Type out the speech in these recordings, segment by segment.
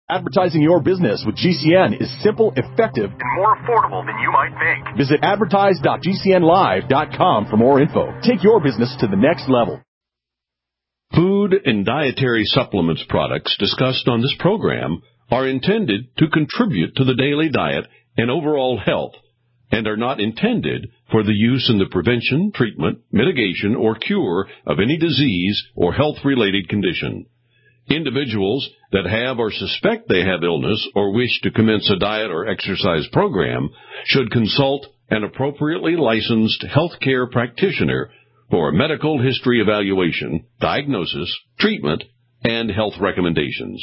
Advertising your business with GCN is simple, effective, and more affordable than you might think. Visit advertise.gcnlive.com for more info. Take your business to the next level. Food and dietary supplements products discussed on this program are intended to contribute to the daily diet and overall health and are not intended for the use in the prevention, treatment, mitigation, or cure of any disease or health-related condition. Individuals that have or suspect they have illness or wish to commence a diet or exercise program should consult an appropriately licensed healthcare practitioner for a medical history evaluation, diagnosis, treatment, and health recommendations.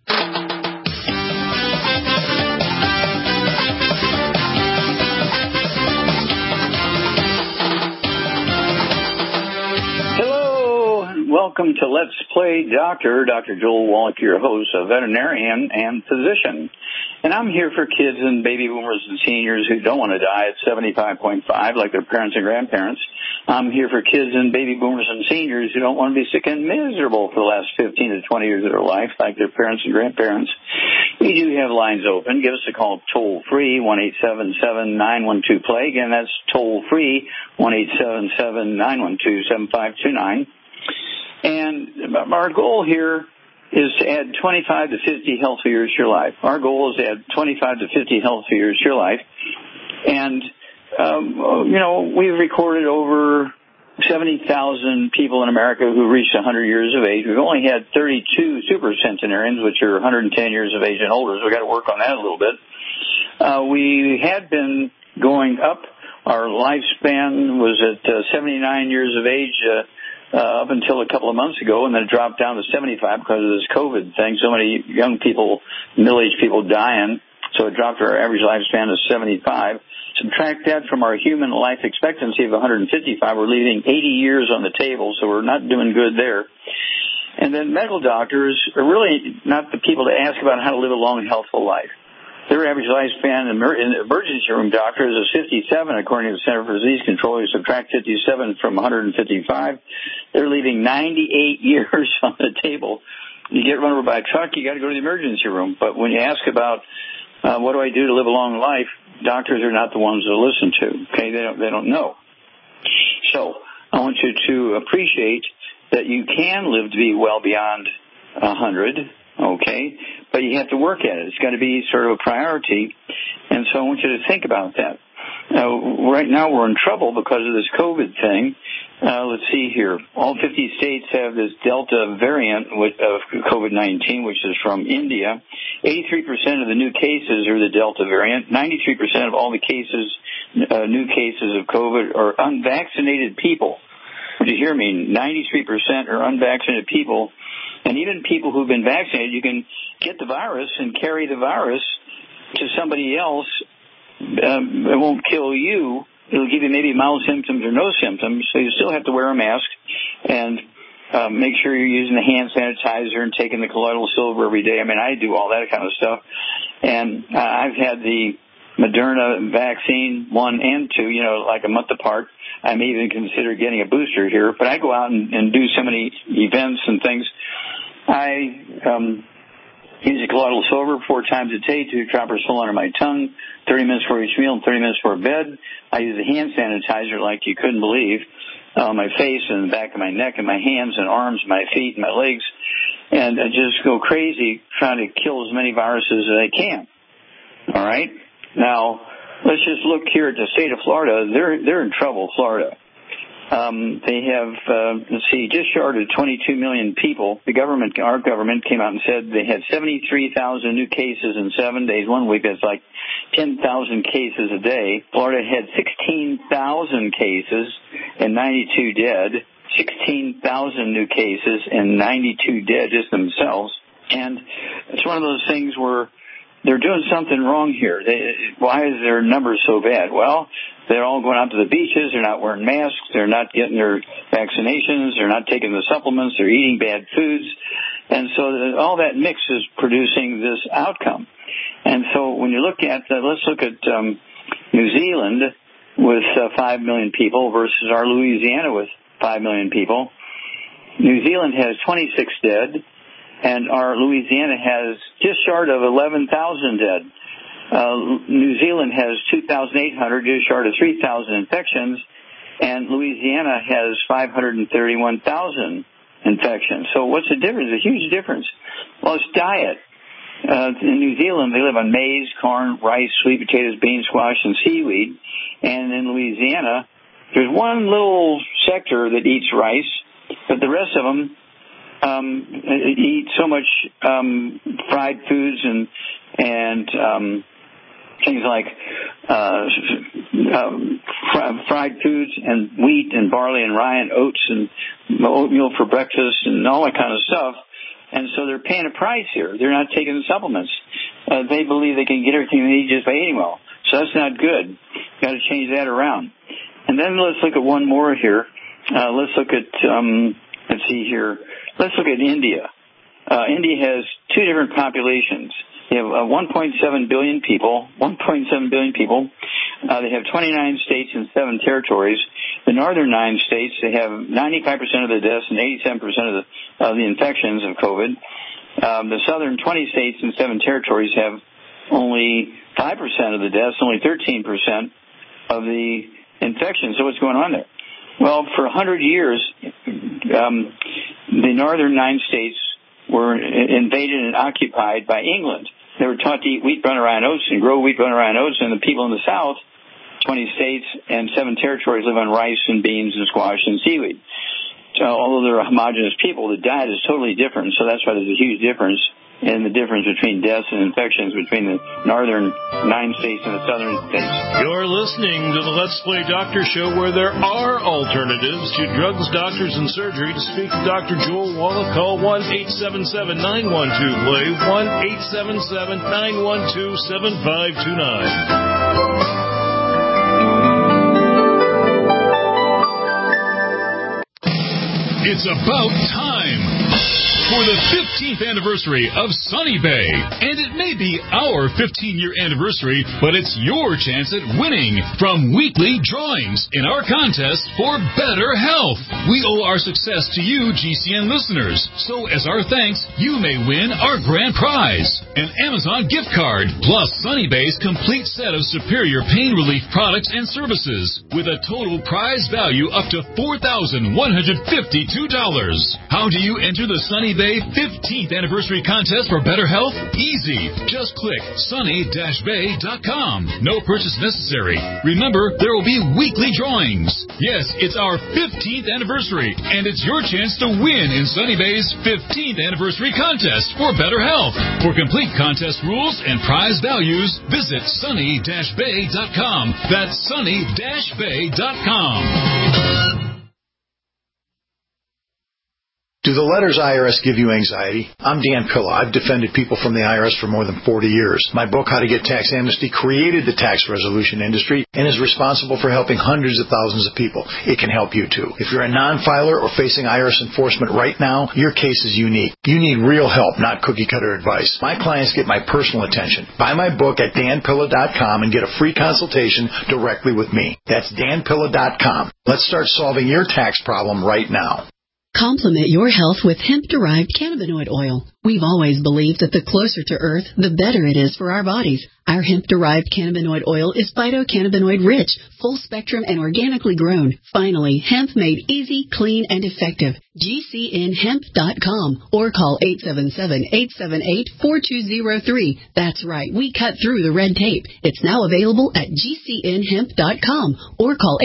Welcome to Let's Play Doctor. Dr. Joel Wallach, your host, a veterinarian and physician. And I'm here for kids and baby boomers and seniors who don't want to die at 75.5 like their parents and grandparents. I'm here for kids and baby boomers and seniors who don't want to be sick and miserable for the last 15 to 20 years of their life like their parents and grandparents. We do have lines open. Give us a call toll-free, 1-877-912-PLAY. Again, that's toll-free, 1-877-912-7529. And our goal here is to add 25 to 50 healthy years to your life. Our goal is to add 25 to 50 healthy years to your life. And, we've recorded over 70,000 people in America who reached 100 years of age. We've only had 32 supercentenarians, which are 110 years of age and older, so we've got to work on that a little bit. We had been going up. Our lifespan was at 79 years of age up until a couple of months ago, and then it dropped down to 75 because of this COVID thing. So many young people, middle-aged people dying, so it dropped our average lifespan to 75. Subtract that from our human life expectancy of 155, we're leaving 80 years on the table, so we're not doing good there. And then medical doctors are really not the people to ask about how to live a long, healthful life. Their average lifespan in the emergency room doctors is 57, according to the Center for Disease Control. You subtract 57 from 155, they're leaving 98 years on the table. You get run over by a truck, you got to go to the emergency room. But when you ask about what do I do to live a long life, doctors are not the ones to listen to. Okay, they don't know. So I want you to appreciate that you can live to be well beyond 100. Okay, but you have to work at it. It's got to be sort of a priority, and so I want you to think about that. Right now we're in trouble because of this COVID thing. Let's see here. All 50 states have this Delta variant of COVID-19, which is from India. 83% of the new cases are the Delta variant. 93% of all the cases, new cases of COVID are unvaccinated people. Did you hear me? 93% are unvaccinated people. And even people who've been vaccinated, you can get the virus and carry the virus to somebody else. It won't kill you. It'll give you maybe mild symptoms or no symptoms, so you still have to wear a mask and make sure you're using the hand sanitizer and taking the colloidal silver every day. I mean, I do all that kind of stuff. And I've had the Moderna vaccine 1 and 2, like a month apart. I may even consider getting a booster here, but I go out and do so many events and things. I use a colloidal silver 4 times a day, 2 droppers full under my tongue, 30 minutes for each meal and 30 minutes for bed. I use a hand sanitizer like you couldn't believe on my face and the back of my neck and my hands and arms, my feet and my legs, and I just go crazy trying to kill as many viruses as I can. All right? Now, let's just look here at the state of Florida. They're in trouble, Florida. They have, just short of 22 million people. Our government came out and said they had 73,000 new cases in 7 days. 1 week, that's like 10,000 cases a day. Florida had 16,000 cases and 92 dead. 16,000 new cases and 92 dead just themselves. And it's one of those things where they're doing something wrong here. Why is their numbers so bad? Well, they're all going out to the beaches. They're not wearing masks. They're not getting their vaccinations. They're not taking the supplements. They're eating bad foods. And so all that mix is producing this outcome. And so when you look at, let's look at New Zealand with 5 million people versus our Louisiana with 5 million people. New Zealand has 26 dead. and our Louisiana has just short of 11,000 dead. New Zealand has 2,800, just short of 3,000 infections, and Louisiana has 531,000 infections. So what's the difference? A huge difference. Well, it's diet. In New Zealand, they live on maize, corn, rice, sweet potatoes, beans, squash, and seaweed. And in Louisiana, there's one little sector that eats rice, but the rest of them eat so much fried foods and things like fried foods and wheat and barley and rye and oats and oatmeal for breakfast and all that kind of stuff. And so they're paying a price here. They're not taking the supplements. They believe they can get everything they need just by eating well. So that's not good. Got to change that around. And then let's look at one more here. Let's look at, let's see here. Let's look at India. India has two different populations. They have 1.7 billion people. They have 29 states and 7 territories. The northern 9 states, they have 95% of the deaths and 87% of the infections of COVID. The southern 20 states and 7 territories have only 5% of the deaths, only 13% of the infections. So what's going on there? Well, for 100 years, the northern 9 states were invaded and occupied by England. They were taught to eat wheat, brown, rye, and oats and grow wheat, brown, rye, and oats, and the people in the south, 20 states and 7 territories, live on rice and beans and squash and seaweed. So although they're a homogenous people, the diet is totally different, so that's why there's a huge difference in the difference between deaths and infections between the northern 9 states and the southern states. You're listening to the Let's Play Doctor Show, where there are alternatives to drugs, doctors, and surgery. To speak to Dr. Joel Wallach, call 1-877-912-PLAY, 1-877-912-7529. It's about time for the 15th anniversary of Sunny Bay. And it may be our 15-year anniversary, but it's your chance at winning from weekly drawings in our contest for better health. We owe our success to you, GCN listeners. So as our thanks, you may win our grand prize, an Amazon gift card, plus Sunny Bay's complete set of superior pain relief products and services, with a total prize value up to $4,152. How do you enter the Sunny Bay 15th anniversary contest for better health? Easy. Just click sunny-bay.com. No purchase necessary. Remember, there will be weekly drawings. Yes, it's our 15th anniversary, and it's your chance to win in Sunny Bay's 15th anniversary contest for better health. For complete contest rules and prize values, visit sunny-bay.com. That's sunny-bay.com. Do the letters IRS give you anxiety? I'm Dan Pilla. I've defended people from the IRS for more than 40 years. My book, How to Get Tax Amnesty, created the tax resolution industry and is responsible for helping hundreds of thousands of people. It can help you, too. If you're a non-filer or facing IRS enforcement right now, your case is unique. You need real help, not cookie-cutter advice. My clients get my personal attention. Buy my book at danpilla.com and get a free consultation directly with me. That's danpilla.com. Let's start solving your tax problem right now. Complement your health with hemp-derived cannabinoid oil. We've always believed that the closer to Earth, the better it is for our bodies. Our hemp-derived cannabinoid oil is phytocannabinoid-rich, full-spectrum, and organically grown. Finally, hemp made easy, clean, and effective. GCNhemp.com or call 877-878-4203. That's right, we cut through the red tape. It's now available at GCNhemp.com or call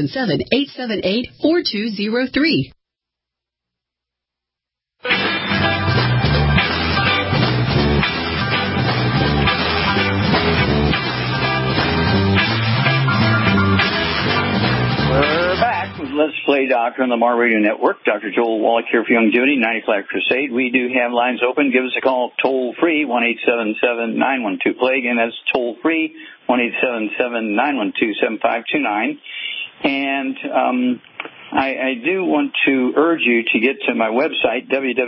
877-878-4203. We're back with Let's Play Doctor on the Mar Radio Network. Dr. Joel Wallach here for Youngevity, 95 Crusade. We do have lines open. Give us a call toll-free, 1-877-912-PLAY. Again, that's toll-free, 1-877-912-7529. And I do want to urge you to get to my website,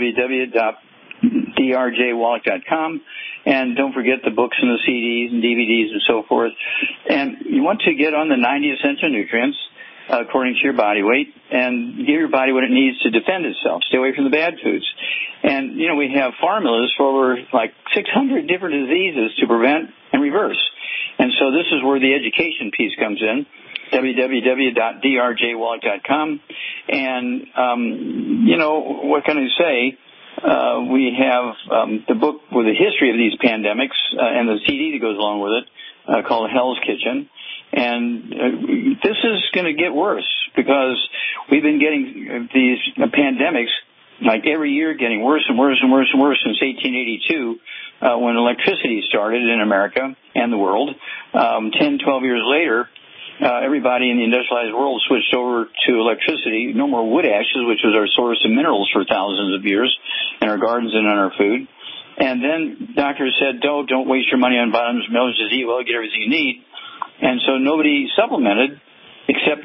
www.drjwallach.com, and don't forget the books and the CDs and DVDs and so forth. And you want to get on the 90 essential nutrients. according to your body weight, and give your body what it needs to defend itself. Stay away from the bad foods. And, we have formulas for over 600 different diseases to prevent and reverse. And so this is where the education piece comes in, www.drjwallach.com. And, what can I say? We have the book with the history of these pandemics and the CD that goes along with it called Hell's Kitchen. And this is going to get worse because we've been getting these pandemics every year getting worse and worse and worse and worse since 1882 when electricity started in America and the world. 10, 12 years later, everybody in the industrialized world switched over to electricity. No more wood ashes, which was our source of minerals for thousands of years in our gardens and on our food. And then doctors said, don't waste your money on vitamins, minerals, just eat well, get everything you need. And so nobody supplemented except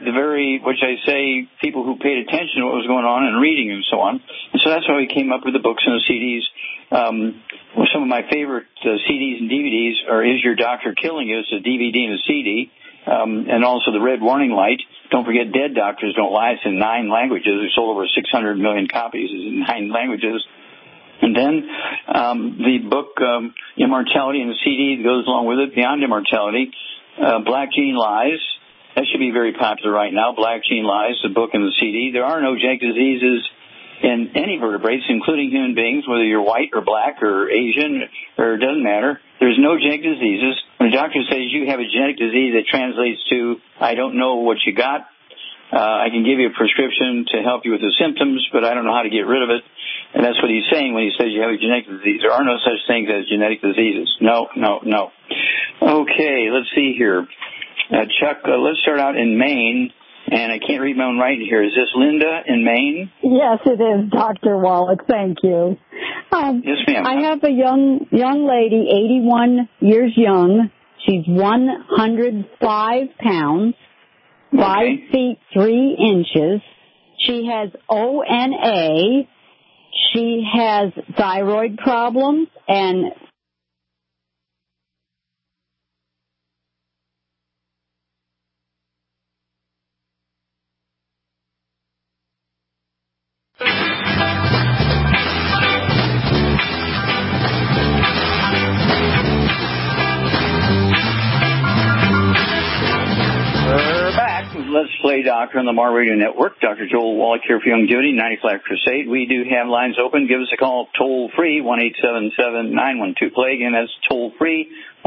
people who paid attention to what was going on and reading and so on. And so that's why we came up with the books and the CDs. Some of my favorite CDs and DVDs are Is Your Doctor Killing You? It's a DVD and a CD. And also the Red Warning Light. Don't forget Dead Doctors Don't Lie. It's in 9 languages. It sold over 600 million copies. It's in 9 languages. And then the book Immortality and the CD that goes along with it, Beyond Immortality, Black Gene Lies. That should be very popular right now. Black Gene Lies, the book and the CD. There are no genetic diseases in any vertebrates, including human beings, whether you're white or black or Asian, or it doesn't matter. There's no genetic diseases. When a doctor says you have a genetic disease that translates to, I don't know what you got, I can give you a prescription to help you with the symptoms, but I don't know how to get rid of it. And that's what he's saying when he says you have a genetic disease. There are no such things as genetic diseases. No. Okay, let's see here. Chuck, let's start out in Maine. And I can't read my own writing here. Is this Linda in Maine? Yes, it is, Dr. Wallach. Thank you. Yes, ma'am. I have a young lady, 81 years young. She's 105 pounds, 5 feet 3 inches. She has ONA. She has thyroid problems and Let's Play Doctor on the Mar Radio Network. Dr. Joel Wallach here for Youngevity, 95 Crusade. We do have lines open. Give us a call toll-free, 1-877-912-PLAGUE, and that's toll-free,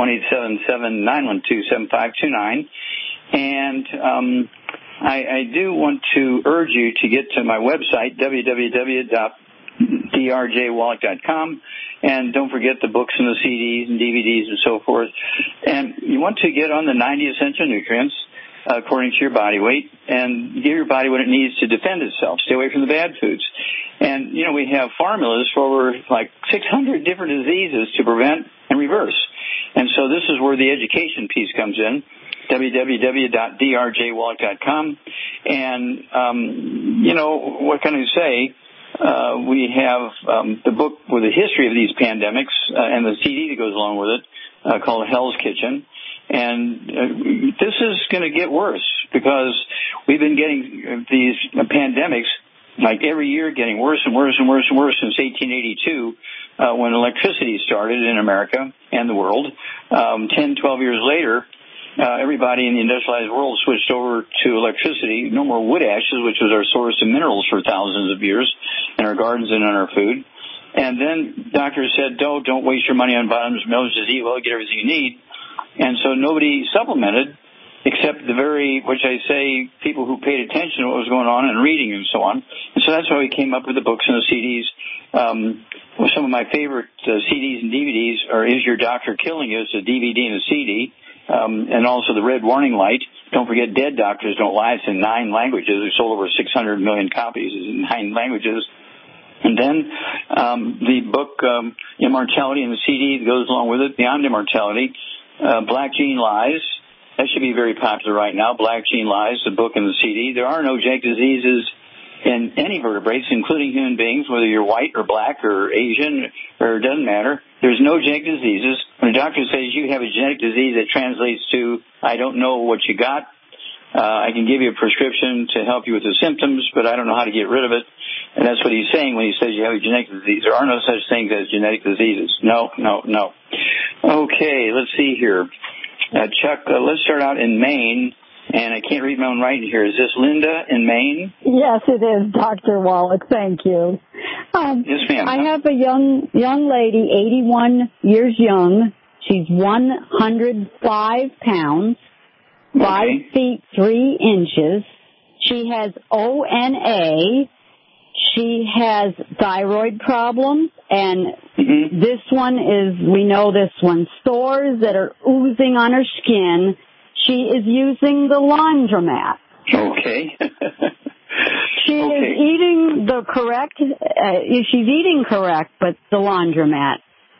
1-877-912-7529. And I do want to urge you to get to my website, www.drjwallach.com, and don't forget the books and the CDs and DVDs and so forth. And you want to get on the 90 essential nutrients according to your body weight, and give your body what it needs to defend itself. Stay away from the bad foods. And, we have formulas for over 600 different diseases to prevent and reverse. And so this is where the education piece comes in, www.drjwallach.com. And, what can I say? We have the book with the history of these pandemics and the CD that goes along with it called Hell's Kitchen. And this is going to get worse because we've been getting these pandemics every year getting worse and worse and worse and worse since 1882 when electricity started in America and the world. 10, 12 years later, everybody in the industrialized world switched over to electricity. No more wood ashes, which was our source of minerals for thousands of years in our gardens and on our food. And then doctors said, don't waste your money on vitamins, minerals, just eat well, get everything you need. And so nobody supplemented except people who paid attention to what was going on and reading and so on. And so that's why we came up with the books and the CDs. Some of my favorite CDs and DVDs are Is Your Doctor Killing You? It's a DVD and a CD. And also the Red Warning Light. Don't forget Dead Doctors Don't Lie. It's in 9 languages. It sold over 600 million copies. It's in 9 languages. And then the book Immortality and the CD that goes along with it, Beyond Immortality, Black Gene Lies. That should be very popular right now. Black Gene Lies, the book and the CD. There are no genetic diseases in any vertebrates, including human beings, whether you're white or black or Asian, or it doesn't matter. There's no genetic diseases. When a doctor says you have a genetic disease that translates to, I don't know what you got, I can give you a prescription to help you with the symptoms, but I don't know how to get rid of it. And that's what he's saying when he says you have a genetic disease. There are no such things as genetic diseases. No. Okay, let's see here. Chuck, let's start out in Maine. And I can't read my own writing here. Is this Linda in Maine? Yes, it is, Dr. Wallach. Thank you. Yes, ma'am. I have a young lady, 81 years young. She's 105 pounds, 5 feet 3 inches. She has ONA. She has thyroid problems, and this one is, we know this one, sores that are oozing on her skin. She is using the laundromat. Okay. She is eating the correct, she's eating correct, but the laundromat.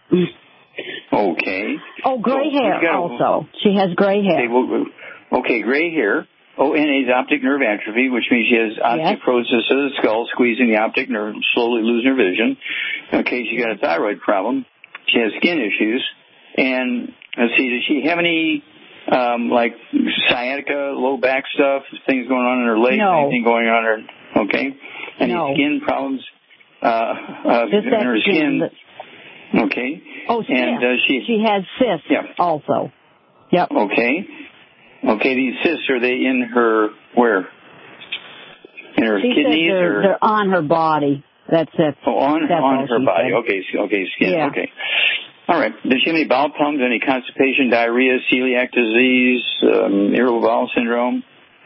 Okay. Oh, gray hair also. She has gray hair. Okay, gray hair. ONA is optic nerve atrophy, which means she has osteoporosis of the skull, squeezing the optic nerve, slowly losing her vision. Okay, she got a thyroid problem. She has skin issues. And let's see, does she have any like sciatica, low back stuff, things going on in her legs, anything going on in her, okay? Any skin problems in her skin? Okay. Oh, and she has cysts also. Yep. Okay. Okay, these cysts, are they in her, where? In her kidneys? They're on her body. That's it. Oh, on her body. Said. Okay, skin. Yeah. Okay. All right. Does she have any bowel problems, any constipation, diarrhea, celiac disease, irritable bowel syndrome?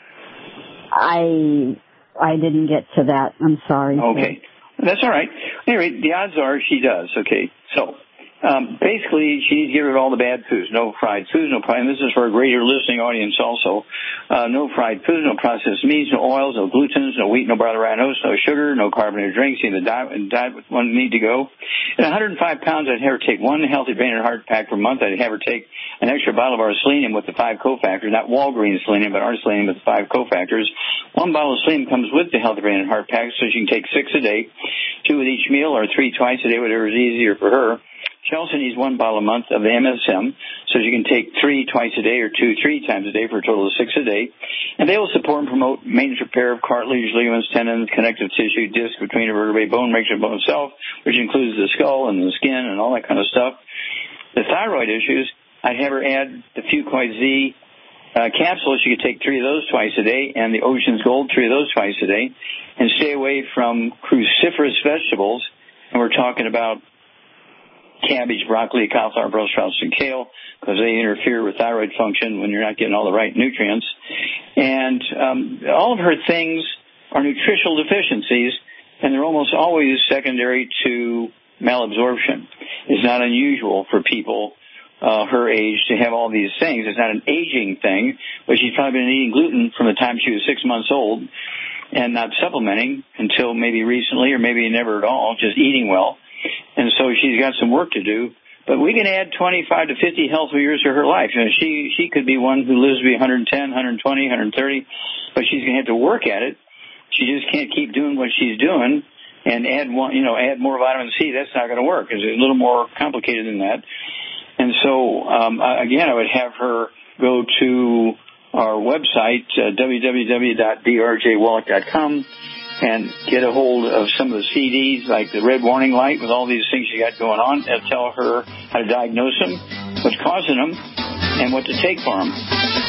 I didn't get to that. I'm sorry. Okay. That's all right. Anyway, the odds are she does. Okay. So, basically, she needs to get rid of all the bad foods. No fried foods, and this is for a greater listening audience also. No fried foods, no processed meats, no oils, no glutens, no wheat, no barley, rye, no sugar, no carbonated drinks. The diet with one need to go. At 105 pounds, I'd have her take one healthy brain and heart pack per month. I'd have her take an extra bottle of our selenium with the 5 cofactors, not Walgreens selenium, but our selenium with the 5 cofactors. 1 bottle of selenium comes with the healthy brain and heart pack, so she can take 6 a day, 2 with each meal, or 3 twice a day, whatever is easier for her. She also needs 1 bottle a month of the MSM, so she can take 3 twice a day or 2 3 times a day for a total of 6 a day. And they will support and promote maintenance repair of cartilage, ligaments, tendons, connective tissue, disc between the vertebrae, bone, makes the bone itself, which includes the skull and the skin and all that kind of stuff. The thyroid issues, I'd have her add the Fucoid Z capsules. She could take 3 of those twice a day, and the Ocean's Gold, 3 of those twice a day, and stay away from cruciferous vegetables. And we're talking about cabbage, broccoli, cauliflower, Brussels sprouts, and kale, because they interfere with thyroid function when you're not getting all the right nutrients. And all of her things are nutritional deficiencies, and they're almost always secondary to malabsorption. It's not unusual for people her age to have all these things. It's not an aging thing, but she's probably been eating gluten from the time she was 6 months old and not supplementing until maybe recently, or maybe never at all, just eating well. And so she's got some work to do. But we can add 25 to 50 healthy years to her life. You know, she could be one who lives to be 110, 120, 130, but she's going to have to work at it. She just can't keep doing what she's doing and add more vitamin C. That's not going to work. It's a little more complicated than that. And so, again, I would have her go to our website, www.drjwallach.com, and get a hold of some of the CDs, like the red warning light with all these things you got going on, and tell her how to diagnose them, what's causing them, and what to take for them.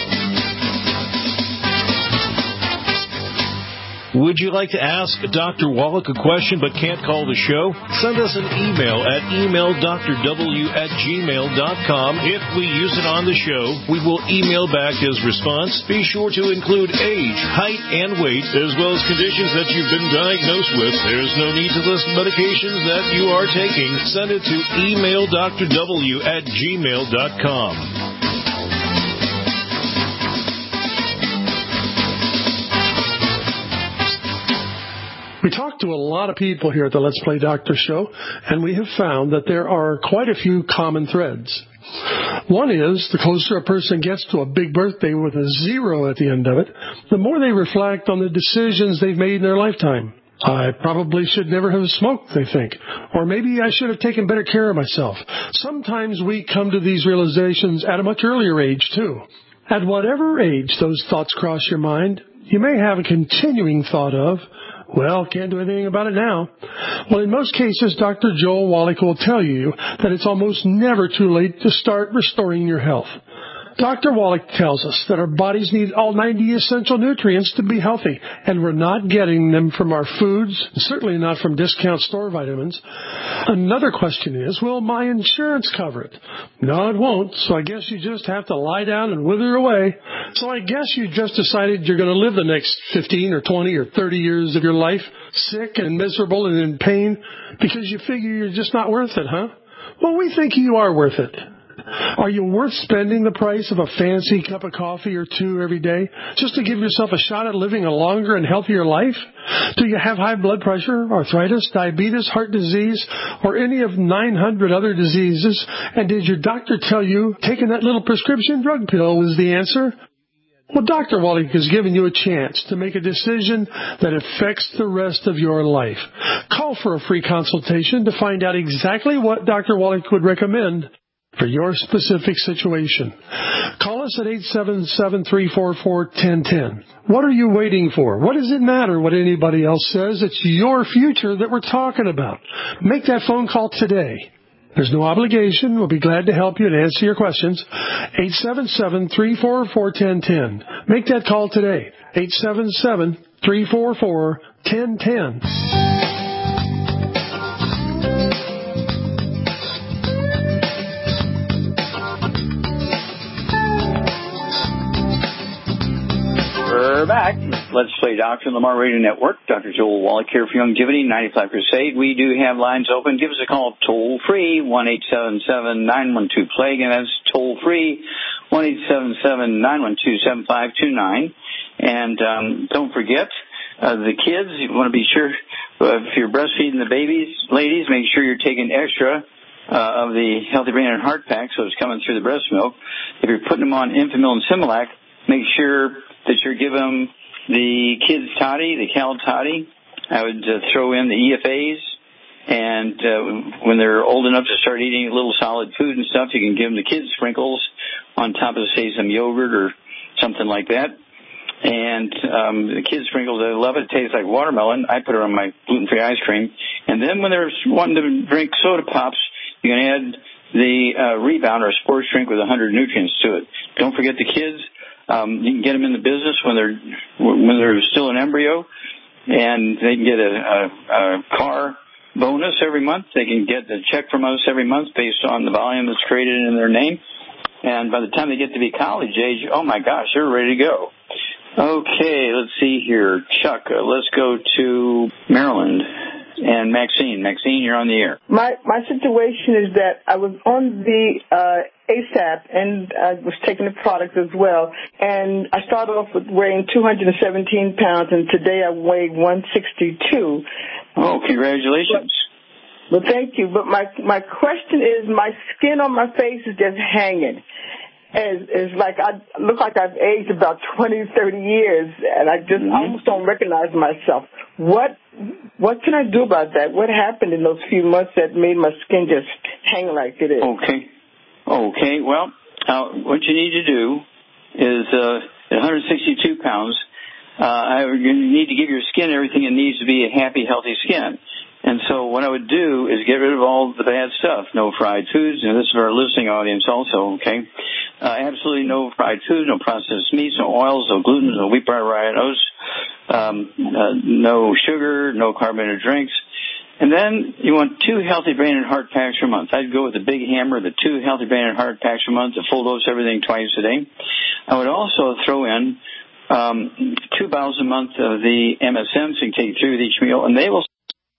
Would you like to ask Dr. Wallach a question but can't call the show? Send us an email at emaildrw@gmail.com. If we use it on the show, we will email back his response. Be sure to include age, height, and weight, as well as conditions that you've been diagnosed with. There's no need to list medications that you are taking. Send it to emaildrw@gmail.com. We talked to a lot of people here at the Let's Play Doctor show, and we have found that there are quite a few common threads. One is, the closer a person gets to a big birthday with a 0 at the end of it, the more they reflect on the decisions they've made in their lifetime. I probably should never have smoked, they think. Or maybe I should have taken better care of myself. Sometimes we come to these realizations at a much earlier age, too. At whatever age those thoughts cross your mind, you may have a continuing thought of, well, can't do anything about it now. Well, in most cases, Dr. Joel Wallach will tell you that it's almost never too late to start restoring your health. Dr. Wallach tells us that our bodies need all 90 essential nutrients to be healthy, and we're not getting them from our foods, certainly not from discount store vitamins. Another question is, will my insurance cover it? No, it won't, so I guess you just have to lie down and wither away. So I guess you just decided you're going to live the next 15 or 20 or 30 years of your life sick and miserable and in pain because you figure you're just not worth it, huh? Well, we think you are worth it. Are you worth spending the price of a fancy cup of coffee or two every day just to give yourself a shot at living a longer and healthier life? Do you have high blood pressure, arthritis, diabetes, heart disease, or any of 900 other diseases? And did your doctor tell you taking that little prescription drug pill was the answer? Well, Dr. Wallach has given you a chance to make a decision that affects the rest of your life. Call for a free consultation to find out exactly what Dr. Wallach would recommend for your specific situation. Call us at 877-344-1010. What are you waiting for? What does it matter what anybody else says? It's your future that we're talking about. Make that phone call today. There's no obligation. We'll be glad to help you and answer your questions. 877-344-1010. Make that call today. 877-344-1010. We're back. Let's Play Doctor on the Lamar Radio Network. Dr. Joel Wallach here for Longevity 95 Crusade. We do have lines open. Give us a call toll free, 1-877-912-PLAY. Again, that's toll free, 1-877-912-7529. And don't forget, the kids, you want to be sure, if you're breastfeeding the babies, ladies, make sure you're taking extra of the Healthy Brain and Heart Pack so it's coming through the breast milk. If you're putting them on Enfamil and Similac, make sure that you're giving them the kids toddy, the Cal toddy. I would throw in the EFAs, and when they're old enough to start eating a little solid food and stuff, you can give them the kids sprinkles on top of, say, some yogurt or something like that. And the kids sprinkles, I love it. It tastes like watermelon. I put it on my gluten-free ice cream. And then when they're wanting to drink soda pops, you can add the Rebound or sports drink with 100 nutrients to it. Don't forget the kids. You can get them in the business when they're still an embryo, and they can get a car bonus every month. They can get a check from us every month based on the volume that's created in their name. And by the time they get to be college age, oh my gosh, they're ready to go. Okay, let's see here. Chuck, let's go to Maryland. And Maxine. Maxine, you're on the air. My situation is that I was on the ASAP, and I was taking the product as well. And I started off with weighing 217 pounds, and today I weigh 162. Oh, congratulations. Well, thank you. But my question is, my skin on my face is just hanging. It's like I look like I've aged about 20, 30 years, and I just almost don't recognize myself. What can I do about that? What happened in those few months that made my skin just hang like it is? Okay. Well, what you need to do is at 162 pounds, you need to give your skin everything it needs to be a happy, healthy skin. And so what I would do is get rid of all the bad stuff. No fried foods. And this is our listening audience also, okay? Absolutely no fried foods, no processed meats, no oils, no gluten, no wheat, bran, rye, and oats, no sugar, no carbonated drinks. And then you want 2 Healthy Brain and Heart Packs per month. I'd go with the big hammer, the 2 Healthy Brain and Heart Packs per month, the full dose everything twice a day. I would also throw in 2 bottles a month of the MSM, so you can take 3 with each meal, and they will.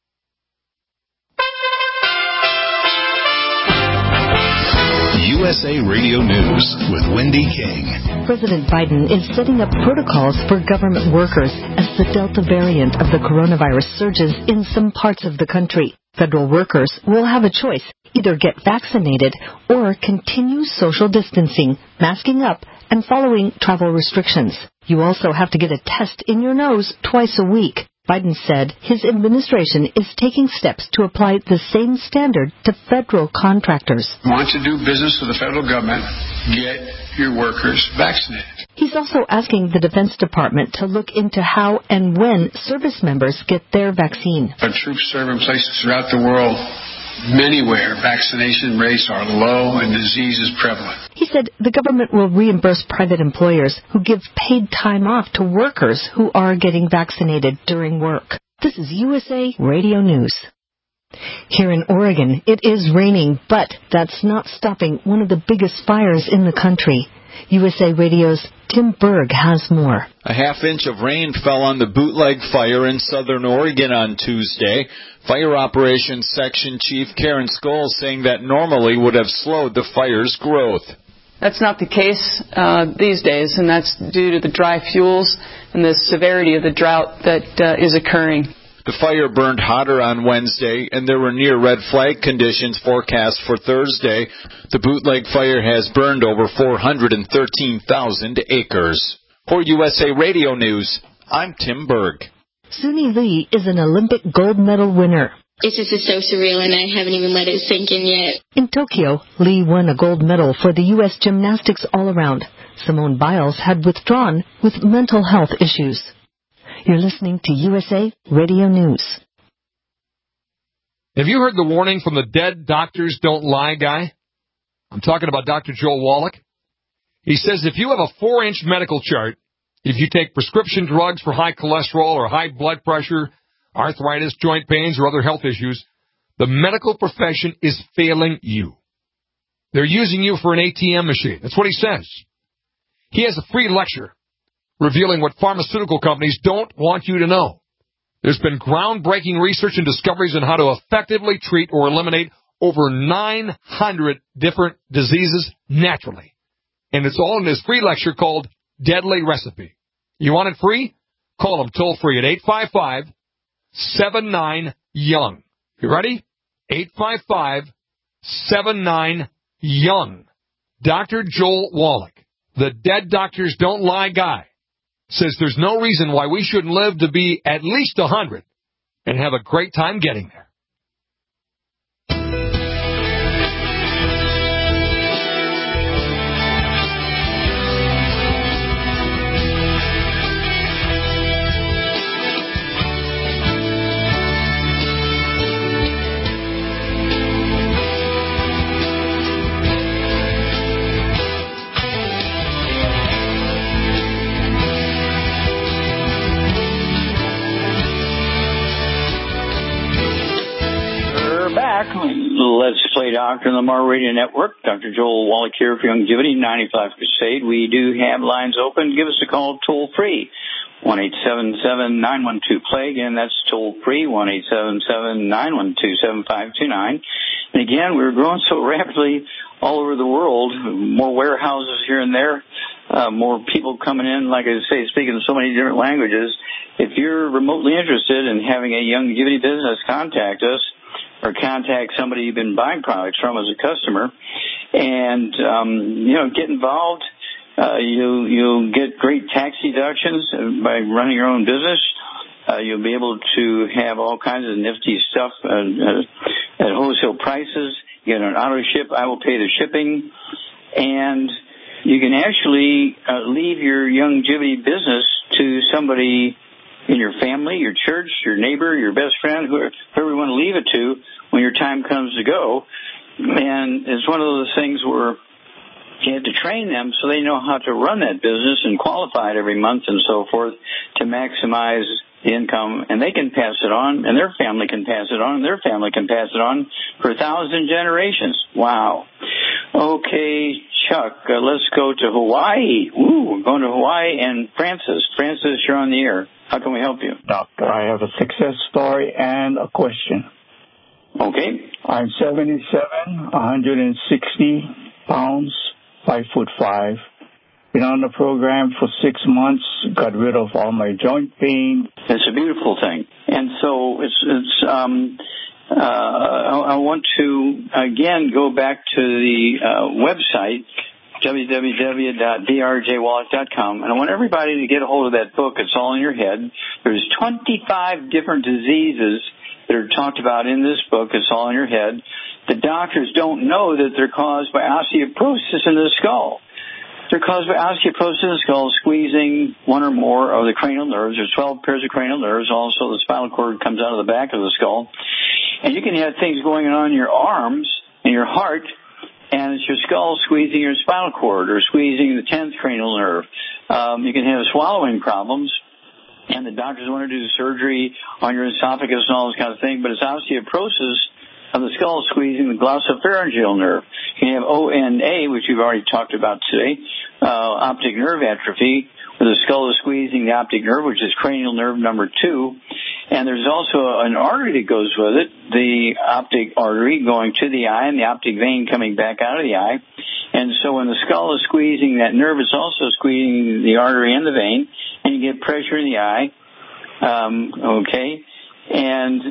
USA Radio News with Wendy King. President Biden is setting up protocols for government workers as the Delta variant of the coronavirus surges in some parts of the country. Federal workers will have a choice: either get vaccinated or continue social distancing, masking up, and following travel restrictions. You also have to get a test in your nose twice a week. Biden said his administration is taking steps to apply the same standard to federal contractors. Want to do business with the federal government, get your workers vaccinated. He's also asking the Defense Department to look into how and when service members get their vaccine. Our troops serve in places throughout the world. Many where vaccination rates are low and disease is prevalent. He said the government will reimburse private employers who give paid time off to workers who are getting vaccinated during work. This is USA Radio News. Here in Oregon, it is raining, but that's not stopping one of the biggest fires in the country. USA Radio's Tim Berg has more. A half-inch of rain fell on the Bootleg Fire in southern Oregon on Tuesday. Fire Operations Section Chief Karen Scholes saying that normally would have slowed the fire's growth. That's not the case these days, and that's due to the dry fuels and the severity of the drought that is occurring. The fire burned hotter on Wednesday, and there were near red flag conditions forecast for Thursday. The Bootleg Fire has burned over 413,000 acres. For USA Radio News, I'm Tim Berg. Suni Lee is an Olympic gold medal winner. It's just so surreal, and I haven't even let it sink in yet. In Tokyo, Lee won a gold medal for the U.S. gymnastics all-around. Simone Biles had withdrawn with mental health issues. You're listening to USA Radio News. Have you heard the warning from the Dead Doctors Don't Lie guy? I'm talking about Dr. Joel Wallach. He says if you have a 4-inch medical chart, if you take prescription drugs for high cholesterol or high blood pressure, arthritis, joint pains, or other health issues, the medical profession is failing you. They're using you for an ATM machine. That's what he says. He has a free lecture revealing what pharmaceutical companies don't want you to know. There's been groundbreaking research and discoveries on how to effectively treat or eliminate over 900 different diseases naturally. And it's all in this free lecture called Deadly Recipe. You want it free? Call them toll-free at 855-79-YOUNG. You ready? 855-79-YOUNG. Dr. Joel Wallach, the Dead Doctors Don't Lie guy, says there's no reason why we shouldn't live to be at least 100 and have a great time getting there. Let's Play Doctor on the Mar Radio Network. Dr. Joel Wallach here for Longevity 95 Crusade. We do have lines open. Give us a call toll free. 1-877-912-PLAY. Again, that's toll free. 1-877-912-7529. And again, we're growing so rapidly all over the world. More warehouses here and there. More people coming in, like I say, speaking so many different languages. If you're remotely interested in having a Longevity business, contact us. Or contact somebody you've been buying products from as a customer, and get involved. You'll get great tax deductions by running your own business. You'll be able to have all kinds of nifty stuff at wholesale prices. You get an auto ship. I will pay the shipping, and you can actually leave your Longevity business to somebody in your family, your church, your neighbor, your best friend, whoever you want to leave it to when your time comes to go. And it's one of those things where you have to train them so they know how to run that business and qualify it every month and so forth to maximize the income. And they can pass it on, and their family can pass it on, and their family can pass it on for 1,000 generations. Wow. Okay, Chuck, let's go to Hawaii. We're going to Hawaii. And Francis, you're on the air. How can we help you? Doctor, I have a success story and a question. Okay. I'm 77, 160 pounds, 5'5". Been on the program for 6 months, got rid of all my joint pain. It's a beautiful thing. And so I want to, again, go back to the website www.drjwallach.com. And I want everybody to get a hold of that book. It's all in your head. There's 25 different diseases that are talked about in this book. It's all in your head. The doctors don't know that they're caused by osteoporosis in the skull. They're caused by osteoporosis in the skull, squeezing one or more of the cranial nerves. There's 12 pairs of cranial nerves. Also, the spinal cord comes out of the back of the skull. And you can have things going on in your arms and your heart, and it's your skull squeezing your spinal cord or squeezing the 10th cranial nerve. You can have swallowing problems, and the doctors want to do surgery on your esophagus and all this kind of thing, but it's osteoporosis of the skull squeezing the glossopharyngeal nerve. You can have ONA, which we've already talked about today, optic nerve atrophy, where the skull is squeezing the optic nerve, which is cranial nerve number 2. And there's also an artery that goes with it, the optic artery going to the eye and the optic vein coming back out of the eye. And so when the skull is squeezing that nerve, it's also squeezing the artery and the vein, and you get pressure in the eye. Okay? And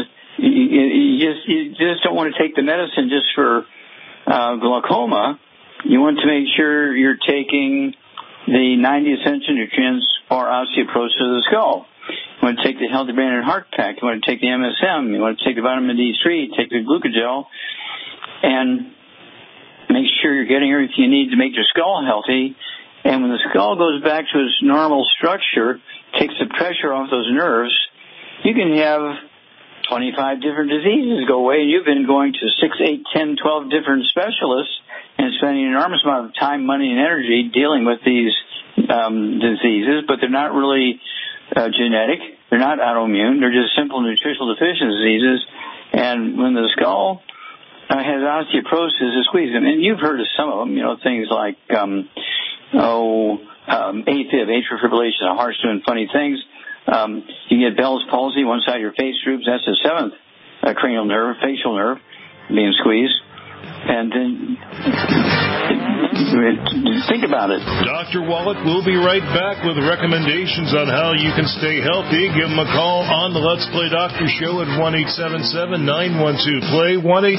you just don't want to take the medicine just for glaucoma. You want to make sure you're taking the 90 essential nutrients for osteoporosis of the skull. You want to take the Healthy Brain and Heart Pack. You want to take the MSM. You want to take the vitamin D3, take the glucogel, and make sure you're getting everything you need to make your skull healthy. And when the skull goes back to its normal structure, takes the pressure off those nerves, you can have 25 different diseases go away. You've been going to 6, 8, 10, 12 different specialists and spending an enormous amount of time, money, and energy dealing with these diseases, but they're not really genetic. They're not autoimmune. They're just simple nutritional deficiency diseases. And when the skull has osteoporosis, it squeezes them. And you've heard of some of them, things like AFib, atrial fibrillation, heart's doing funny things. You get Bell's palsy, one side of your face droops. That's the 7th cranial nerve, facial nerve, being squeezed. And then think about it. Dr. Wallach will be right back with recommendations on how you can stay healthy. Give him a call on the Let's Play Doctor Show at 1-877-912-PLAY,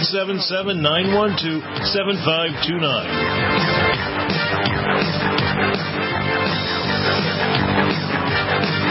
1-877-912-7529.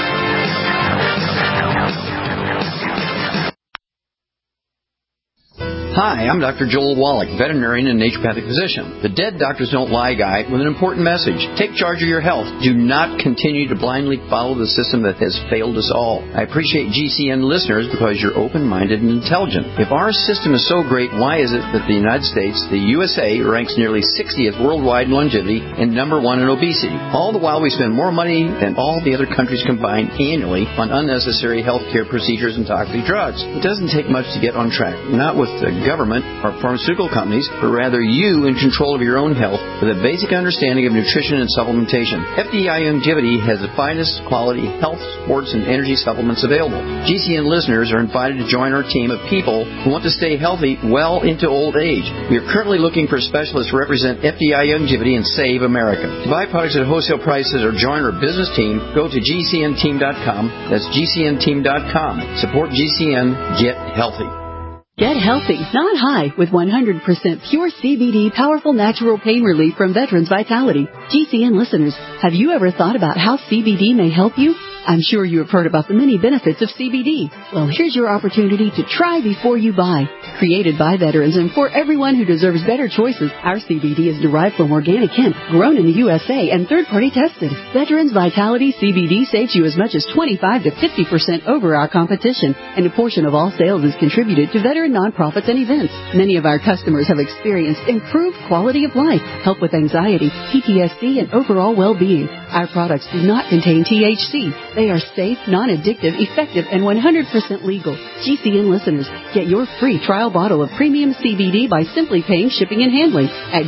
Hi, I'm Dr. Joel Wallach, veterinarian and naturopathic physician. The Dead Doctors Don't Lie guy with an important message. Take charge of your health. Do not continue to blindly follow the system that has failed us all. I appreciate GCN listeners because you're open-minded and intelligent. If our system is so great, why is it that the United States, the USA, ranks nearly 60th worldwide in longevity and number 1 in obesity? All the while we spend more money than all the other countries combined annually on unnecessary health care procedures and toxic drugs. It doesn't take much to get on track. Not with the government or pharmaceutical companies, but rather you in control of your own health with a basic understanding of nutrition and supplementation. FDI Longevity has the finest quality health, sports, and energy supplements available. GCN listeners are invited to join our team of people who want to stay healthy well into old age. We are currently looking for specialists to represent FDI Longevity and Save America. To buy products at wholesale prices or join our business team, go to GCNteam.com. That's GCNteam.com. Support GCN. Get healthy. Get healthy, not high, with 100% pure CBD powerful natural pain relief from Veterans Vitality. GCN listeners, have you ever thought about how CBD may help you? I'm sure you have heard about the many benefits of CBD. Well, here's your opportunity to try before you buy. Created by veterans and for everyone who deserves better choices, our CBD is derived from organic hemp, grown in the USA, and third-party tested. Veterans Vitality CBD saves you as much as 25 to 50% over our competition, and a portion of all sales is contributed to veteran nonprofits and events. Many of our customers have experienced improved quality of life, help with anxiety, PTSD, and overall well-being. Our products do not contain THC. They are safe, non-addictive, effective, and 100% legal. GCN listeners, get your free trial bottle of premium CBD by simply paying shipping and handling at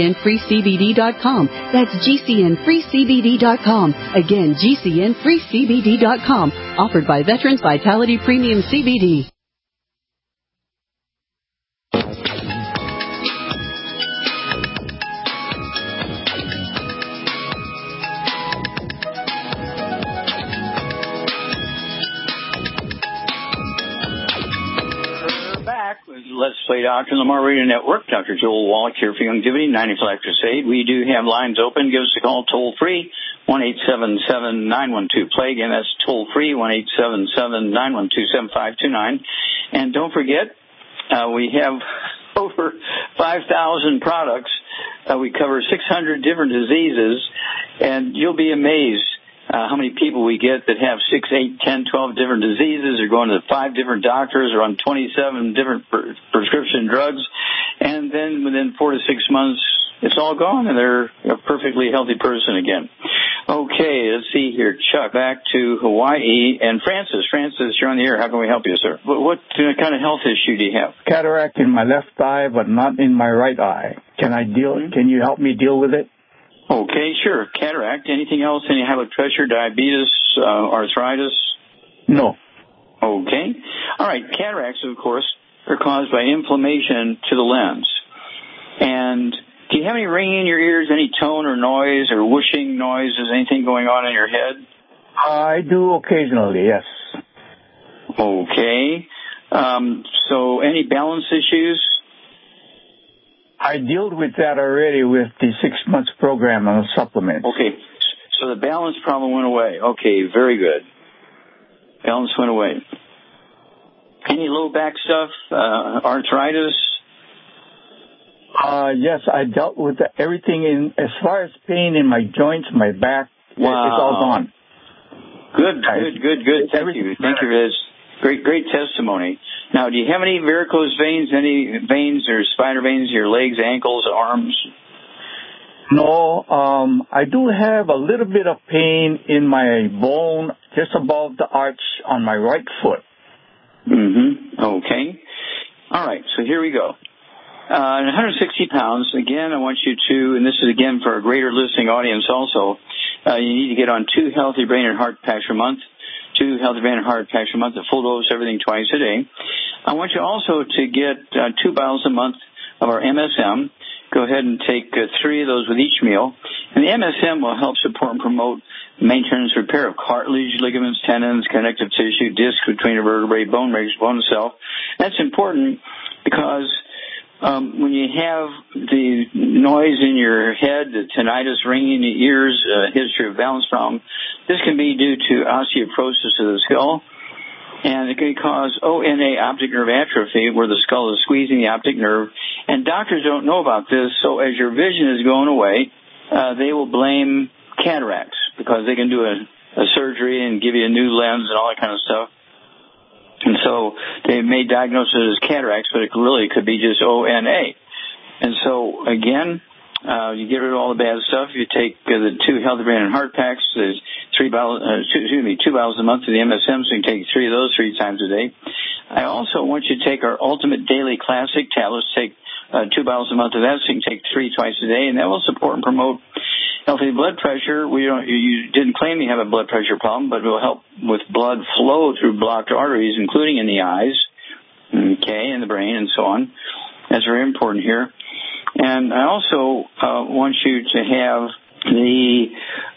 GCNFreeCBD.com. That's GCNFreeCBD.com. Again, GCNFreeCBD.com. Offered by Veterans Vitality Premium CBD. Let's Play Doctor on the Lamar Radio Network. Dr. Joel Wallach here for Youngevity, 90 Flat Crusade. We do have lines open. Give us a call toll-free, 1-877-912-PLAY. Again, that's toll-free, 1-877-912-7529. And don't forget, we have over 5,000 products. We cover 600 different diseases, and you'll be amazed how many people we get that have 6, 8, 10, 12 different diseases, are going to 5 different doctors, or on 27 different prescription drugs, and then within 4 to 6 months, it's all gone, and they're a perfectly healthy person again. Okay, let's see here. Chuck, back to Hawaii. And Francis, you're on the air. How can we help you, sir? What kind of health issue do you have? Cataract in my left eye, but not in my right eye. Can you help me deal with it? Okay, sure. Cataract. Anything else? Any high blood pressure, diabetes, arthritis? No. Okay. All right. Cataracts, of course, are caused by inflammation to the lens. And do you have any ringing in your ears, any tone or noise or whooshing noises, anything going on in your head? I do occasionally, yes. Okay. So any balance issues? I dealt with that already with the 6 months program on supplements. Okay. So the balance problem went away. Okay, very good. Balance went away. Any low back stuff, arthritis? Yes, I dealt with everything as far as pain in my joints, my back. Wow. It's all gone. Good. Thank you for this. Great testimony. Now, do you have any varicose veins, any veins or spider veins in your legs, ankles, arms? No, I do have a little bit of pain in my bone just above the arch on my right foot. Mm-hmm. Okay. All right, so here we go. 160 pounds, again, I want you to, and this is again for a greater listening audience also, you need to get on 2 healthy brain and heart packs a month. 2 healthy brain and heart packs a month, a full dose, everything twice a day. I want you also to get 2 bottles a month of our MSM. Go ahead and take 3 of those with each meal. And the MSM will help support and promote maintenance, repair of cartilage, ligaments, tendons, connective tissue, disc between the vertebrae, bone itself. That's important because when you have the noise in your head, the tinnitus, ringing in the ears, history of balance problem, this can be due to osteoporosis of the skull, and it can cause ONA, optic nerve atrophy, where the skull is squeezing the optic nerve. And doctors don't know about this, so as your vision is going away, they will blame cataracts because they can do a surgery and give you a new lens and all that kind of stuff. And so they may diagnose it as cataracts, but it really could be just ONA. And so, again, you get rid of all the bad stuff. You take the 2 healthy brain and heart packs. There's 2 bottles a month of the MSM, so you can take 3 of those 3 times a day. I also want you to take our Ultimate Daily Classic tablets. Take 2 bottles a month of that, so you can take 3 twice a day, and that will support and promote healthy blood pressure. You didn't claim you have a blood pressure problem, but it will help with blood flow through blocked arteries, including in the eyes, okay, in the brain, and so on. That's very important here. And I also want you to have the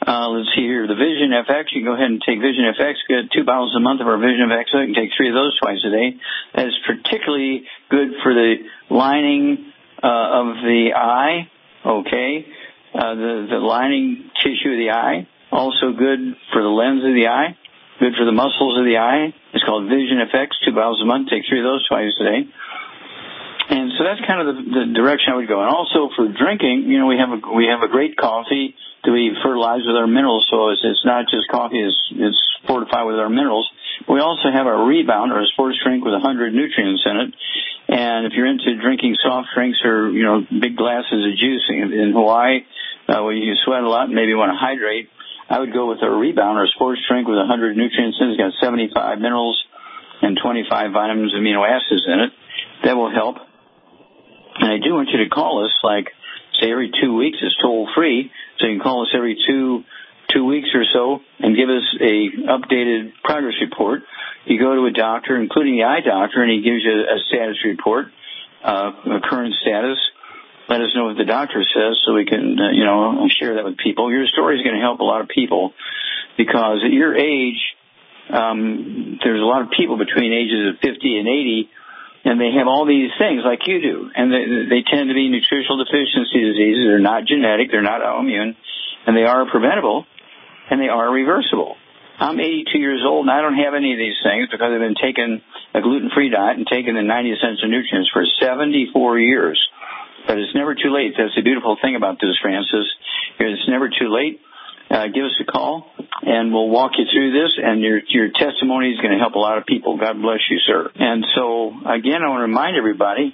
Vision FX. You can go ahead and take Vision FX. Get 2 bottles a month of our Vision FX. You can take 3 of those twice a day. That is particularly good for the lining of the eye, okay, the lining tissue of the eye. Also good for the lens of the eye. Good for the muscles of the eye. It's called Vision FX. 2 bottles a month. Take 3 of those twice a day. And so that's kind of the direction I would go. And also for drinking, we have a great coffee that we fertilize with our minerals. So it's not just coffee; it's fortified with our minerals. We also have our Rebound, or a sports drink with 100 nutrients in it. And if you're into drinking soft drinks or big glasses of juice in Hawaii, where you sweat a lot and maybe want to hydrate, I would go with a Rebound, or a sports drink with 100 nutrients in it. It's got 75 minerals and 25 vitamins, amino acids in it. That will help. And I do want you to call us, say every 2 weeks. It's toll free, so you can call us every two weeks or so and give us a updated progress report. You go to a doctor, including the eye doctor, and he gives you a status report, a current status. Let us know what the doctor says so we can, share that with people. Your story is going to help a lot of people because at your age, there's a lot of people between ages of 50 and 80 and they have all these things like you do, and they tend to be nutritional deficiency diseases. They're not genetic, they're not autoimmune, and they are preventable, and they are reversible. I'm 82 years old, and I don't have any of these things because I've been taking a gluten-free diet and taking the 90 essential nutrients for 74 years. But it's never too late. That's the beautiful thing about this, Francis. It's never too late. Give us a call, and we'll walk you through this, and your testimony is going to help a lot of people. God bless you, sir. And so, again, I want to remind everybody,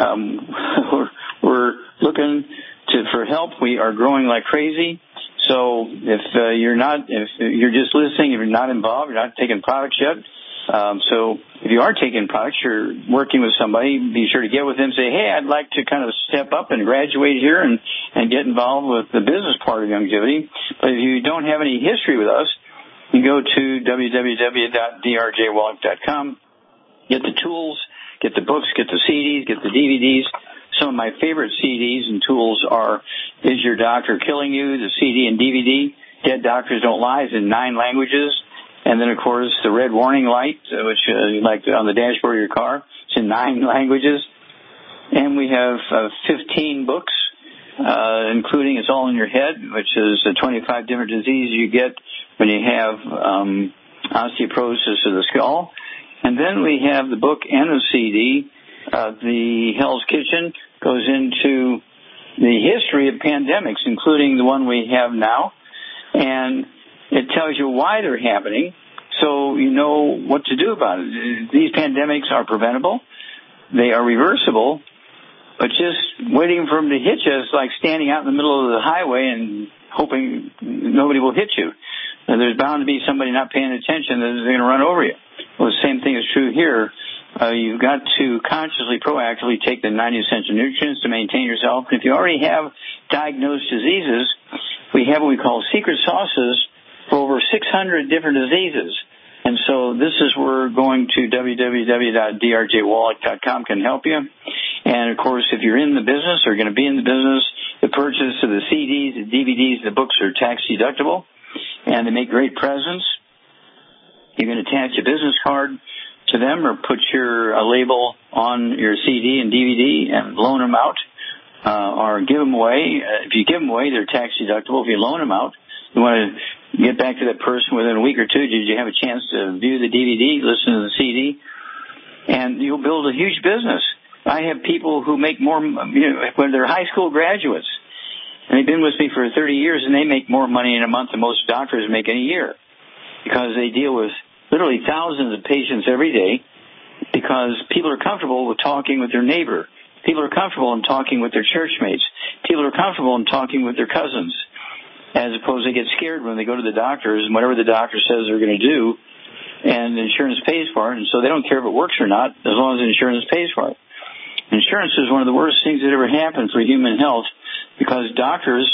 we're looking for help. We are growing like crazy. So if you're just listening, if you're not involved, you're not taking products yet. So if you are taking products, you're working with somebody, be sure to get with them and say, hey, I'd like to kind of step up and graduate here and get involved with the business part of Youngevity. But if you don't have any history with us, you go to www.drjwallach.com, get the tools, get the books, get the CDs, get the DVDs. Some of my favorite CDs and tools are Is Your Doctor Killing You?, the CD and DVD, Dead Doctors Don't Lie, in 9 languages. And then, of course, the red warning light, which you like on the dashboard of your car. It's in 9 languages. And we have 15 books, including It's All in Your Head, which is 25 different diseases you get when you have osteoporosis of the skull. And then we have the book and the CD, the Hell's Kitchen, goes into the history of pandemics, including the one we have now. And it tells you why they're happening, so you know what to do about it. These pandemics are preventable. They are reversible. But just waiting for them to hit you is like standing out in the middle of the highway and hoping nobody will hit you. And there's bound to be somebody not paying attention that is going to run over you. Well, the same thing is true here. You've got to consciously, proactively take the 90 essential nutrients to maintain yourself. If you already have diagnosed diseases, we have what we call secret sauces for over 600 different diseases. And so this is where going to www.drjwallach.com can help you. And, of course, if you're in the business or going to be in the business, the purchase of the CDs, the DVDs, the books are tax deductible, and they make great presents. You can attach a business card to them or put a label on your CD and DVD and loan them out or give them away. If you give them away, they're tax deductible. If you loan them out, you want to get back to that person within a week or two. Did you have a chance to view the DVD, listen to the CD? And you'll build a huge business. I have people who make more, when they're high school graduates, and they've been with me for 30 years, and they make more money in a month than most doctors make in a year because they deal with literally thousands of patients every day because people are comfortable with talking with their neighbor. People are comfortable in talking with their church mates. People are comfortable in talking with their cousins, as opposed to get scared when they go to the doctors and whatever the doctor says they're going to do, and the insurance pays for it, and so they don't care if it works or not as long as the insurance pays for it. Insurance is one of the worst things that ever happened for human health because doctors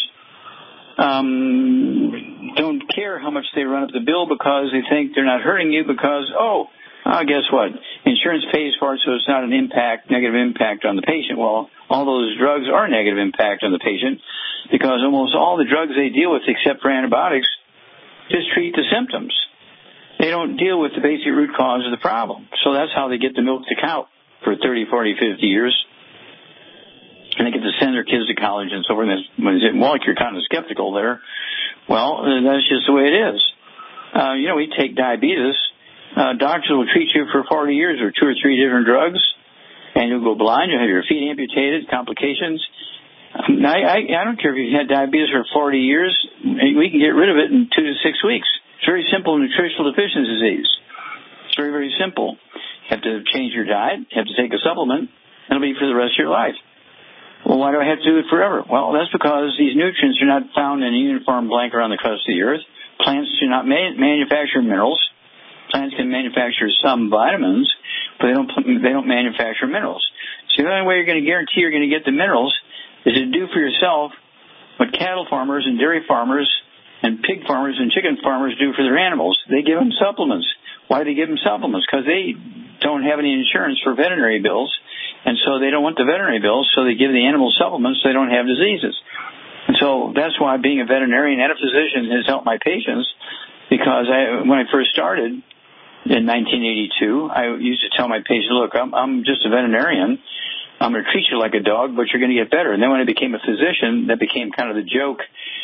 don't care how much they run up the bill because they think they're not hurting you because, guess what? Insurance pays for it, so it's not negative impact on the patient. Well, all those drugs are negative impact on the patient because almost all the drugs they deal with, except for antibiotics, just treat the symptoms. They don't deal with the basic root cause of the problem. So that's how they get to milk the cow for 30, 40, 50 years. And they get to send their kids to college and so forth. When they say, Wallach, you're kind of skeptical there. Well, that's just the way it is. We take diabetes. Doctors will treat you for 40 years with 2 or 3 different drugs, and you'll go blind. You'll have your feet amputated, complications. I don't care if you've had diabetes for 40 years. We can get rid of it in 2 to 6 weeks. It's very simple nutritional deficiency disease. It's very, very simple. You have to change your diet. You have to take a supplement. And it'll be for the rest of your life. Well, why do I have to do it forever? Well, that's because these nutrients are not found in a uniform blanket around the crust of the earth. Plants do not manufacture minerals. Plants can manufacture some vitamins, but they don't manufacture minerals. So the only way you're going to guarantee you're going to get the minerals is to do for yourself what cattle farmers and dairy farmers and pig farmers and chicken farmers do for their animals. They give them supplements. Why do they give them supplements? Because they don't have any insurance for veterinary bills, and so they don't want the veterinary bills, so they give the animal supplements so they don't have diseases. And so that's why being a veterinarian and a physician has helped my patients, because when I first started, in 1982, I used to tell my patients, look, I'm just a veterinarian. I'm going to treat you like a dog, but you're going to get better. And then when I became a physician, that became kind of the joke.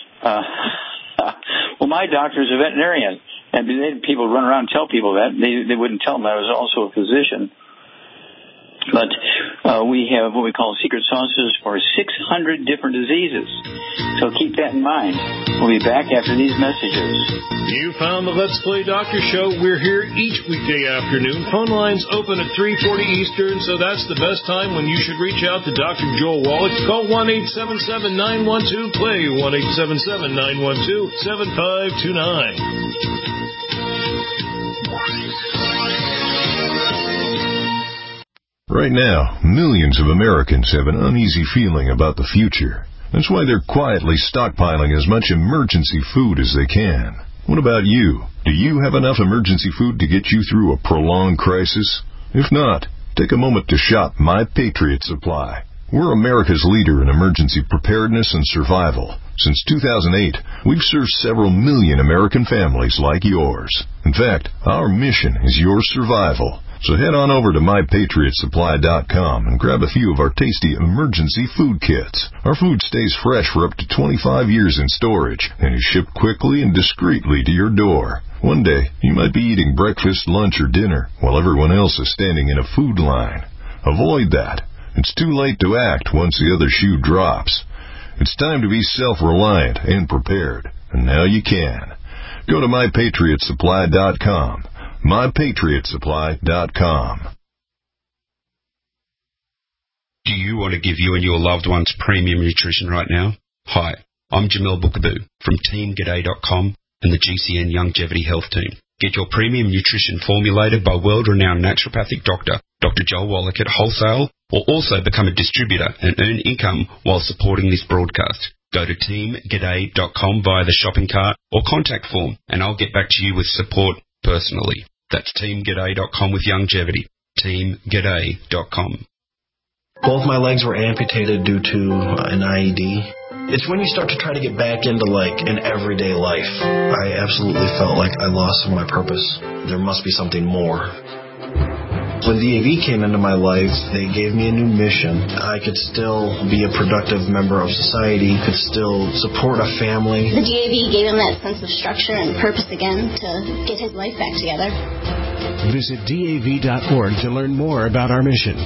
Well, my doctor's a veterinarian. And people run around and tell people that. They wouldn't tell them I was also a physician. But we have what we call secret sauces for 600 different diseases. So keep that in mind. We'll be back after these messages. You found the Let's Play Doctor Show. We're here each weekday afternoon. Phone lines open at 3:40 Eastern, so that's the best time when you should reach out to Dr. Joel Wallach. Call 1-877-912-PLAY, 1-877-912-7529. Right now, millions of Americans have an uneasy feeling about the future. That's why they're quietly stockpiling as much emergency food as they can. What about you? Do you have enough emergency food to get you through a prolonged crisis? If not, take a moment to shop My Patriot Supply. We're America's leader in emergency preparedness and survival. Since 2008, we've served several million American families like yours. In fact, our mission is your survival. So head on over to MyPatriotSupply.com and grab a few of our tasty emergency food kits. Our food stays fresh for up to 25 years in storage and is shipped quickly and discreetly to your door. One day, you might be eating breakfast, lunch, or dinner while everyone else is standing in a food line. Avoid that. It's too late to act once the other shoe drops. It's time to be self-reliant and prepared, and now you can. Go to MyPatriotSupply.com. MyPatriotSupply.com. Do you want to give you and your loved ones premium nutrition right now? Hi, I'm Jamel Bookaboo from TeamGaday.com and the GCN Longevity Health Team. Get your premium nutrition formulated by world-renowned naturopathic doctor, Dr. Joel Wallach at wholesale, or also become a distributor and earn income while supporting this broadcast. Go to TeamGaday.com via the shopping cart or contact form, and I'll get back to you with support personally. That's TeamGaday.com with longevity. TeamGaday.com. Both my legs were amputated due to an IED. It's when you start to try to get back into, an everyday life. I absolutely felt like I lost some of my purpose. There must be something more. When DAV came into my life, they gave me a new mission. I could still be a productive member of society, could still support a family. The DAV gave him that sense of structure and purpose again to get his life back together. Visit DAV.org to learn more about our mission.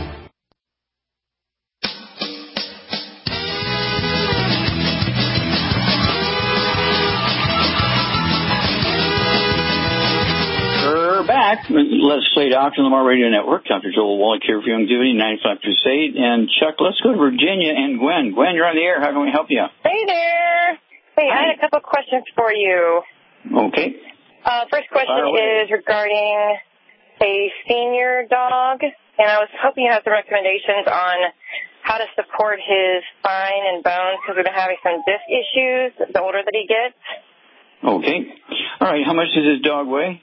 Back. Let's Play Doctor on the Lamar Radio Network. Dr. Joel Wallach here for Longevity 95 Crusade. And Chuck, let's go to Virginia and Gwen. Gwen, you're on the air. How can we help you? Hey there. Hey, I had a couple of questions for you. Okay. First question is regarding a senior dog, and I was hoping you had some recommendations on how to support his spine and bones because we've been having some disc issues the older that he gets. Okay. All right. How much does this dog weigh?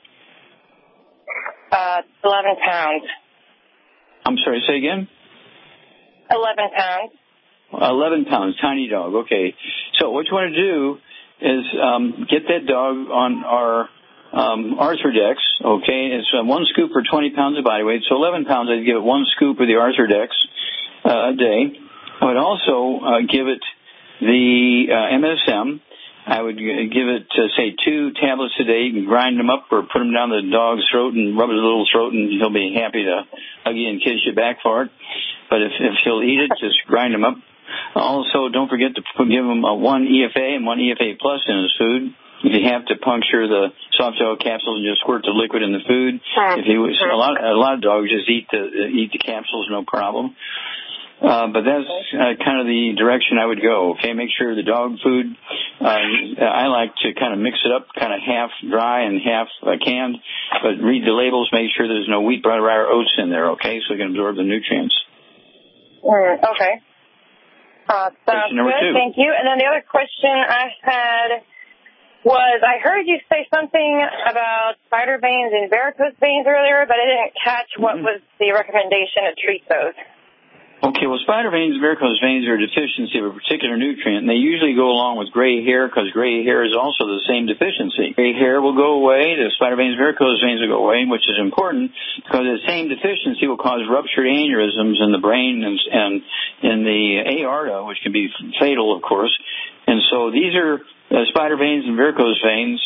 11 pounds. I'm sorry, say again? 11 pounds. 11 pounds, tiny dog. Okay. So what you want to do is get that dog on our Arthrodex, okay? It's 1 scoop for 20 pounds of body weight. So 11 pounds, I'd give it 1 scoop of the Arthrodex a day. I would also give it the MSM. I would give it, say, 2 tablets a day. You can grind them up or put them down the dog's throat and rub his little throat, and he'll be happy to hug you and kiss you back for it. But if he'll eat it, just grind them up. Also, don't forget to give him 1 EFA and 1 EFA plus in his food. If you have to puncture the soft gel capsules and just squirt the liquid in the food. A lot of dogs just eat the capsules, no problem. But that's kind of the direction I would go. Okay, make sure the dog food, I like to kind of mix it up, kind of half dry and half canned, but read the labels, make sure there's no wheat, brown, rye, or oats in there, okay, so we can absorb the nutrients. Okay. Sounds good, thank you. And then the other question I had was, I heard you say something about spider veins and varicose veins earlier, but I didn't catch what was the recommendation to treat those. Okay, well, spider veins and varicose veins are a deficiency of a particular nutrient, and they usually go along with gray hair because gray hair is also the same deficiency. Gray hair will go away, the spider veins and varicose veins will go away, which is important because the same deficiency will cause ruptured aneurysms in the brain and in the aorta, which can be fatal, of course. And so these are spider veins and varicose veins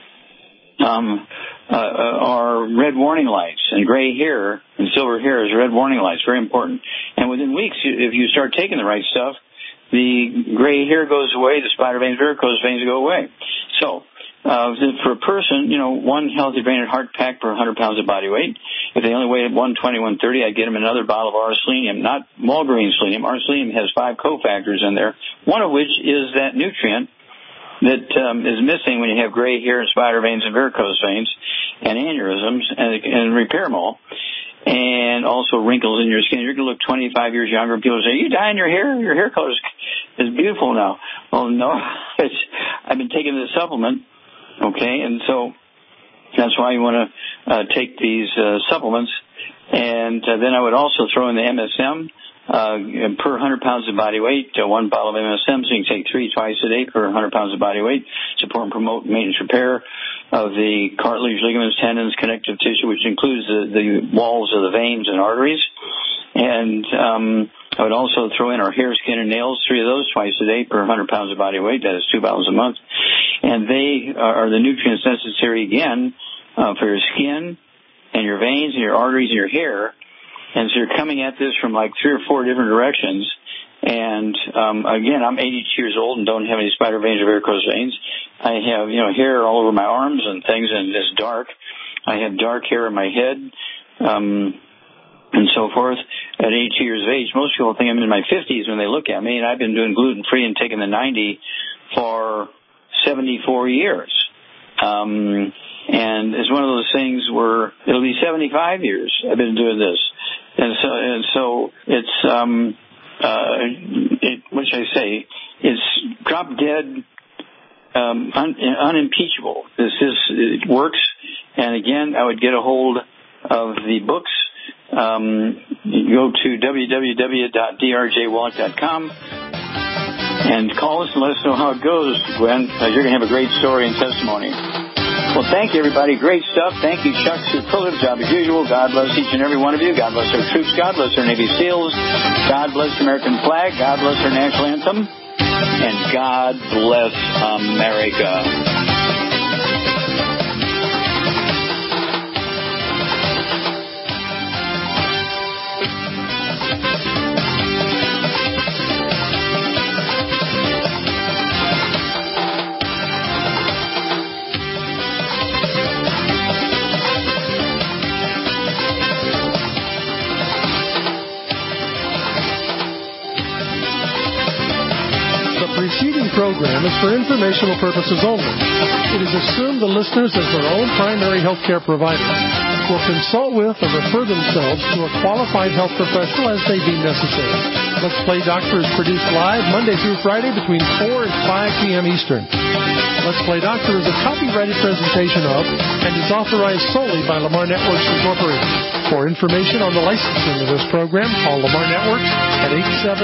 are red warning lights, and gray hair and silver hair is red warning lights. Very important. And within weeks, if you start taking the right stuff, the gray hair goes away, the spider veins, varicose veins go away. So, for a person, one healthy brain and heart pack per 100 pounds of body weight. If they only weigh 120, 130, I'd get them another bottle of R-selenium, not Mulgreen selenium. R-selenium has 5 cofactors in there, one of which is that nutrient that is missing when you have gray hair and spider veins and varicose veins and aneurysms and repair them all, and also wrinkles in your skin. You're going to look 25 years younger. People say, "You dyeing your hair? Your hair color is beautiful now." Well, no, I've been taking this supplement, okay, and so that's why you want to take these supplements. And then I would also throw in the MSM. Per 100 pounds of body weight, 1 bottle of MSM, so you can take 3 twice a day per 100 pounds of body weight. Support and promote maintenance repair of the cartilage, ligaments, tendons, connective tissue, which includes the walls of the veins and arteries. And I would also throw in our hair, skin, and nails, 3 of those twice a day per 100 pounds of body weight. That is 2 bottles a month. And they are the nutrients necessary, again, for your skin and your veins and your arteries and your hair. And so you're coming at this from like 3 or 4 different directions. And, again, I'm 82 years old and don't have any spider veins or varicose veins. I have, hair all over my arms and things, and it's dark. I have dark hair in my head, and so forth. At 82 years of age, most people think I'm in my 50s when they look at me, and I've been doing gluten-free and taking the 90 for 74 years. And it's one of those things where it'll be 75 years I've been doing this. And so it's, what should I say? It's drop dead, unimpeachable. It works. And again, I would get a hold of the books. You go to www.drjwallach.com and call us and let us know how it goes, Gwen. You're going to have a great story and testimony. Well, thank you, everybody. Great stuff. Thank you, Chuck. Superlative job as usual. God bless each and every one of you. God bless our troops. God bless our Navy SEALs. God bless the American flag. God bless our national anthem. And God bless America. Program is for informational purposes only. It is assumed the listeners, as their own primary healthcare provider, will consult with or refer themselves to a qualified health professional as they deem necessary. Let's Play Doctor is produced live Monday through Friday between 4 and 5 p.m. Eastern. Let's Play Doctor is a copyrighted presentation of and is authorized solely by Lamar Networks Incorporated. For information on the licensing of this program, call Lamar Networks at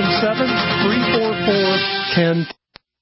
877-344-10.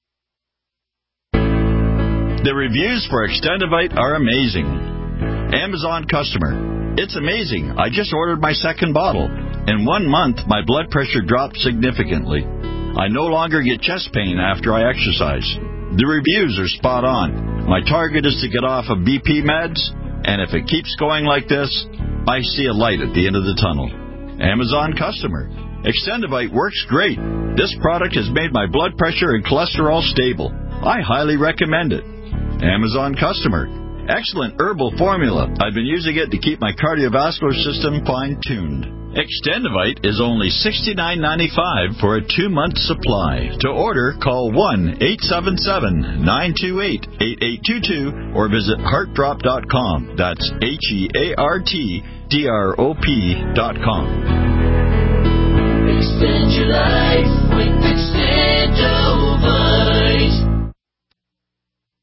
The reviews for Extendivite are amazing. Amazon customer. It's amazing. I just ordered my second bottle. In 1 month, my blood pressure dropped significantly. I no longer get chest pain after I exercise. The reviews are spot on. My target is to get off of BP meds, and if it keeps going like this, I see a light at the end of the tunnel. Amazon customer. Extendivite works great. This product has made my blood pressure and cholesterol stable. I highly recommend it. Amazon customer. Excellent herbal formula. I've been using it to keep my cardiovascular system fine-tuned. Extendivite is only $69.95 for a 2-month supply. To order, call 1-877-928-8822 or visit heartdrop.com. That's HEARTDROP.com. Extend your life with Extend.